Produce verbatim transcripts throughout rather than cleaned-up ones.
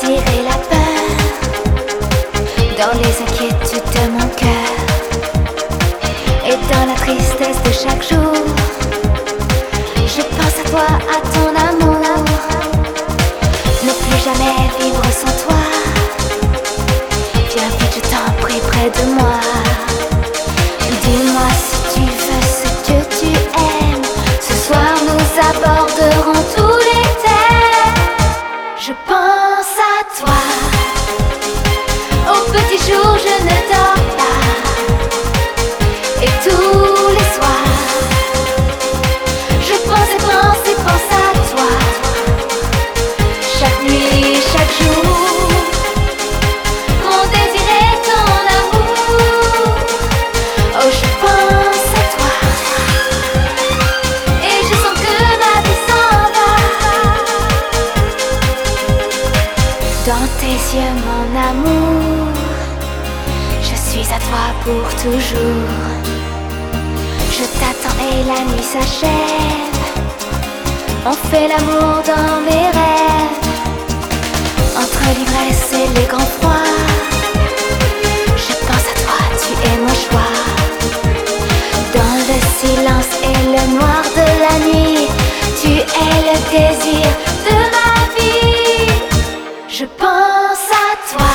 désir et la peur, dans les inquiétudes de mon cœur et dans la tristesse de chaque jour. Je pense à toi, à ton amour, ne plus jamais vivre sans toi. Viens vite, je t'en prie, près de moi. Dis-moi si tu veux ce que tu aimes. Ce soir nous aborderons tous les thèmes. Je pense à toi. Au petit jour je ne dors pas. Et tous les soirs je pense et pense et pense à toi. Chaque nuit, chaque jour, mon désir est ton amour. Oh, je pense à toi et je sens que ma vie s'en va. Dans tes yeux, mon amour, je suis à toi pour toujours. Je t'attends et la nuit s'achève. On fait l'amour dans mes rêves, entre l'ivresse et les grands froids. Je pense à toi, tu es mon choix. Dans le silence et le noir de la nuit, tu es le désir de ma vie. Je pense à toi.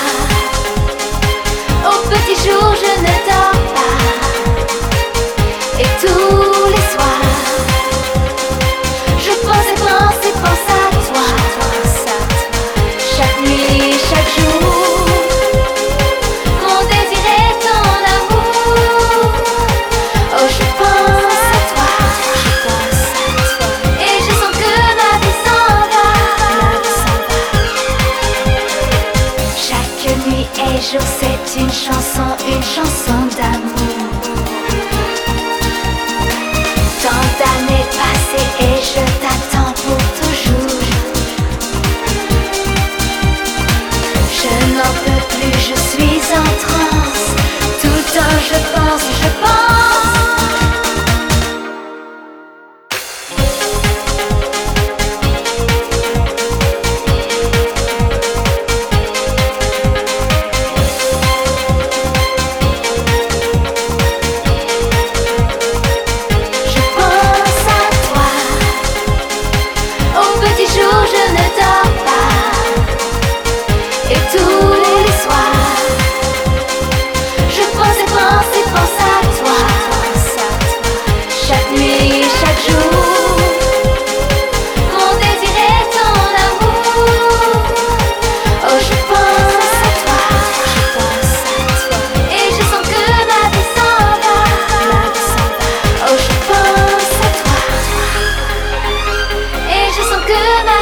Au petit jour je ne dors pas. Et tous les soirs je pense et pense et pense à toi. Chaque nuit, chaque jour, mon désir est ton amour. Oh, je pense à toi, je pense à toi, et je sens que ma vie s'en va. Chaque nuit et jour c'est une chanson, une chanson d'amour. Tant d'années passées et je t'attends pour toujours. Je n'en peux plus, je suis en transe. Tout le temps je pense, je pense. Je pense à toi. Au petit jour je ne dors pas. Et tous les soirs je pense et pense et pense à toi. Chaque nuit, chaque jour, mon désir est ton amour. Oh, je pense à toi, je pense à toi, et je sens que ma vie s'en va. Oh, je pense à toi, et je sens que ma